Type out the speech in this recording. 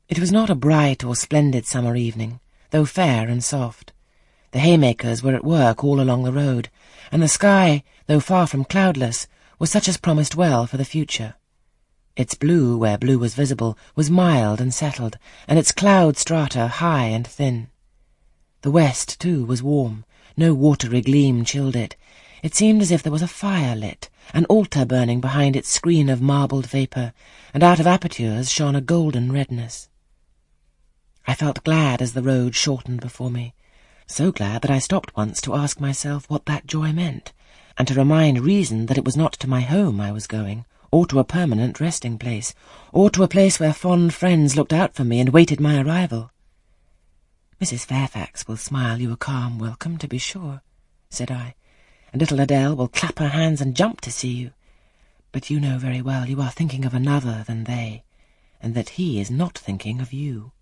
It was not a bright or splendid summer evening, though fair and soft. The haymakers were at work all along the road, and the sky, though far from cloudless, was such as promised well for the future. Its blue, where blue was visible, was mild and settled, and its cloud strata high and thin. The west, too, was warm. No watery gleam chilled it. It seemed as if there was a fire lit, an altar burning behind its screen of marbled vapour, and out of apertures shone a golden redness. I felt glad as the road shortened before me, so glad that I stopped once to ask myself what that joy meant, and to remind reason that it was not to my home I was going, or to a permanent resting place, or to a place where fond friends looked out for me and waited my arrival. "Mrs. Fairfax will smile you a calm welcome, to be sure," said I, "and little Adele will clap her hands and jump to see you. But you know very well you are thinking of another than they, and that he is not thinking of you."